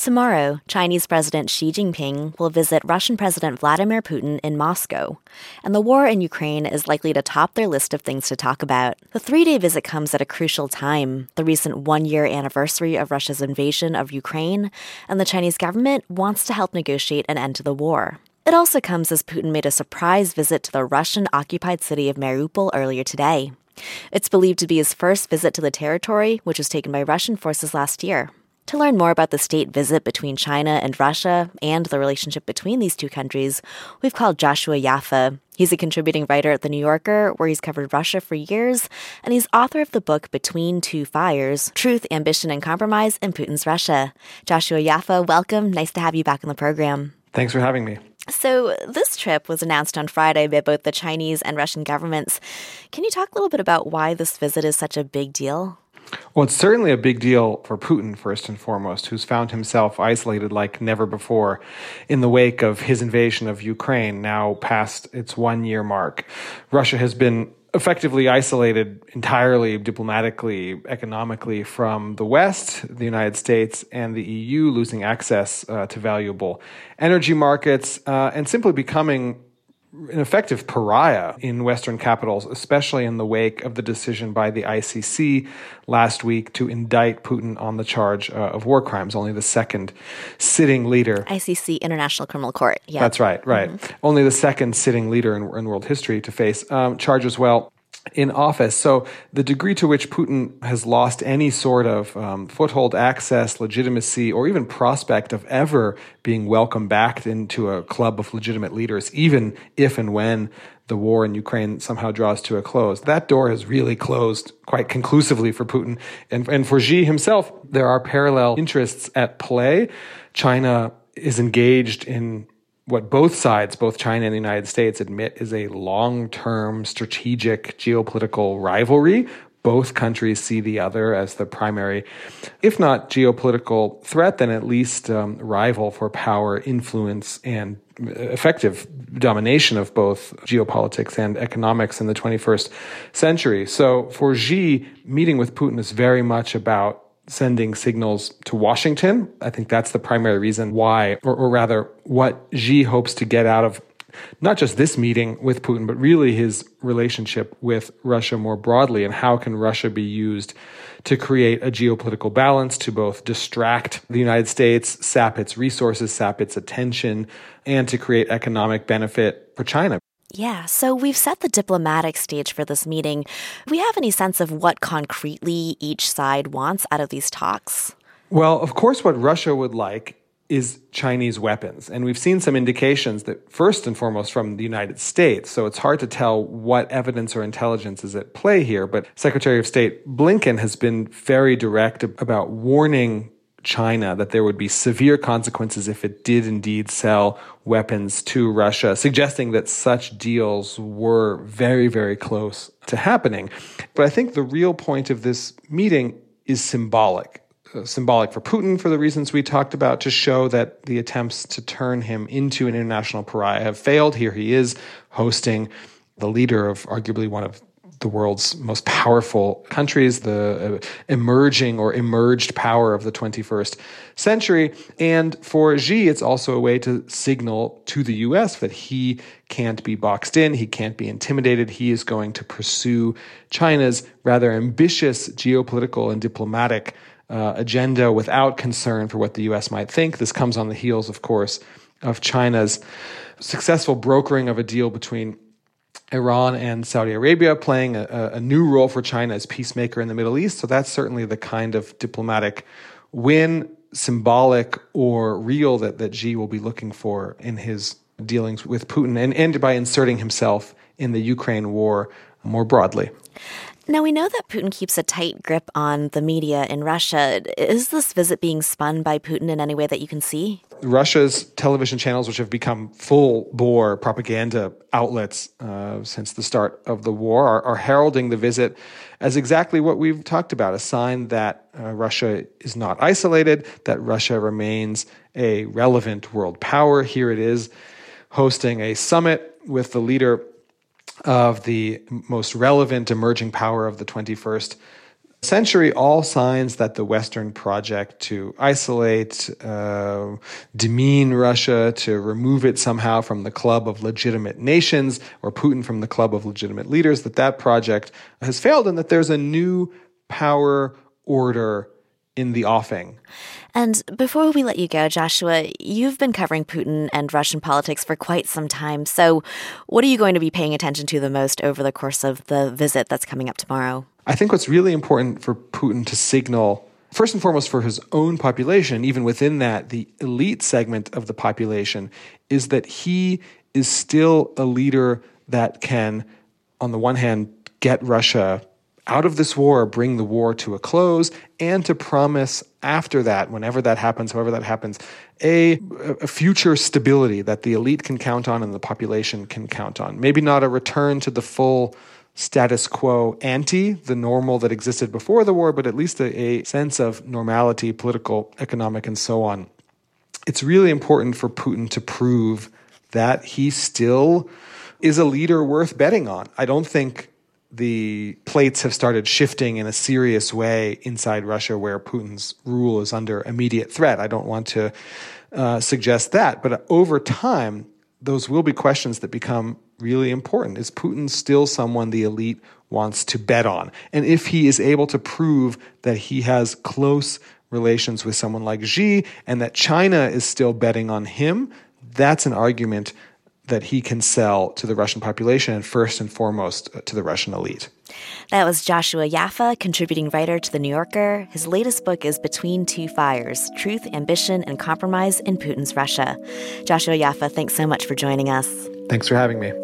Tomorrow, Chinese President Xi Jinping will visit Russian President Vladimir Putin in Moscow, and the war in Ukraine is likely to top their list of things to talk about. The 3-day visit comes at a crucial time, the recent one-year anniversary of Russia's invasion of Ukraine, and the Chinese government wants to help negotiate an end to the war. It also comes as Putin made a surprise visit to the Russian-occupied city of Mariupol earlier today. It's believed to be his first visit to the territory, which was taken by Russian forces last year. To learn more about the state visit between China and Russia and the relationship between these two countries, we've called Joshua Yaffa. He's a contributing writer at The New Yorker, where he's covered Russia for years, and he's author of the book Between Two Fires: Truth, Ambition, and Compromise in Putin's Russia. Joshua Yaffa, welcome. Nice to have you back on the program. Thanks for having me. So this trip was announced on Friday by both the Chinese and Russian governments. Can you talk a little bit about why this visit is such a big deal? Well, it's certainly a big deal for Putin, first and foremost, who's found himself isolated like never before in the wake of his invasion of Ukraine, now past its one-year mark. Russia has been effectively isolated entirely diplomatically, economically from the West, the United States, and the EU, losing access to valuable energy markets and simply becoming an effective pariah in Western capitals, especially in the wake of the decision by the ICC last week to indict Putin on the charge of war crimes, only the second sitting leader. ICC, International Criminal Court. Yeah. That's right. Mm-hmm. Only the second sitting leader in world history to face charges, in office. So the degree to which Putin has lost any sort of foothold, access, legitimacy, or even prospect of ever being welcomed back into a club of legitimate leaders, even if and when the war in Ukraine somehow draws to a close, that door has really closed quite conclusively for Putin. And for Xi himself, there are parallel interests at play. China is engaged in what both sides, both China and the United States, admit is a long-term strategic geopolitical rivalry. Both countries see the other as the primary, if not geopolitical threat, then at least rival for power, influence, and effective domination of both geopolitics and economics in the 21st century. So for Xi, meeting with Putin is very much about sending signals to Washington. I think that's the primary reason why, or rather, what Xi hopes to get out of not just this meeting with Putin, but really his relationship with Russia more broadly, and how can Russia be used to create a geopolitical balance to both distract the United States, sap its resources, sap its attention, and to create economic benefit for China. Yeah, so we've set the diplomatic stage for this meeting. Do we have any sense of what concretely each side wants out of these talks? Well, of course, what Russia would like is Chinese weapons. And we've seen some indications that, first and foremost, from the United States. So it's hard to tell what evidence or intelligence is at play here. But Secretary of State Blinken has been very direct about warning China that there would be severe consequences if it did indeed sell weapons to Russia, suggesting that such deals were very, very close to happening. But I think the real point of this meeting is symbolic. Symbolic for Putin for the reasons we talked about, to show that the attempts to turn him into an international pariah have failed. Here he is hosting the leader of arguably one of the world's most powerful countries, the emerging or emerged power of the 21st century. And for Xi, it's also a way to signal to the U.S. that he can't be boxed in, he can't be intimidated. He is going to pursue China's rather ambitious geopolitical and diplomatic agenda without concern for what the U.S. might think. This comes on the heels, of course, of China's successful brokering of a deal between Iran and Saudi Arabia, playing a new role for China as peacemaker in the Middle East. So that's certainly the kind of diplomatic win, symbolic or real, that Xi will be looking for in his dealings with Putin, and by inserting himself in the Ukraine war more broadly. Now, we know that Putin keeps a tight grip on the media in Russia. Is this visit being spun by Putin in any way that you can see? Russia's television channels, which have become full-bore propaganda outlets since the start of the war, are heralding the visit as exactly what we've talked about, a sign that Russia is not isolated, that Russia remains a relevant world power. Here it is, hosting a summit with the leader of the most relevant emerging power of the 21st century all signs that the Western project to isolate, demean Russia, to remove it somehow from the club of legitimate nations, or Putin from the club of legitimate leaders, that project has failed and that there's a new power order in the offing. And before we let you go, Joshua, you've been covering Putin and Russian politics for quite some time. So what are you going to be paying attention to the most over the course of the visit that's coming up tomorrow? I think what's really important for Putin to signal, first and foremost for his own population, even within that, the elite segment of the population, is that he is still a leader that can, on the one hand, get Russia out of this war, bring the war to a close, and to promise after that, whenever that happens, however that happens, a future stability that the elite can count on and the population can count on. Maybe not a return to the full status quo ante, the normal that existed before the war, but at least a sense of normality, political, economic, and so on. It's really important for Putin to prove that he still is a leader worth betting on. I don't think the plates have started shifting in a serious way inside Russia where Putin's rule is under immediate threat. I don't want to suggest that. But over time, those will be questions that become really important. Is Putin still someone the elite wants to bet on? And if he is able to prove that he has close relations with someone like Xi and that China is still betting on him, that's an argument that he can sell to the Russian population and first and foremost to the Russian elite. That was Joshua Yaffa, contributing writer to The New Yorker. His latest book is Between Two Fires: Truth, Ambition, and Compromise in Putin's Russia. Joshua Yaffa, thanks so much for joining us. Thanks for having me.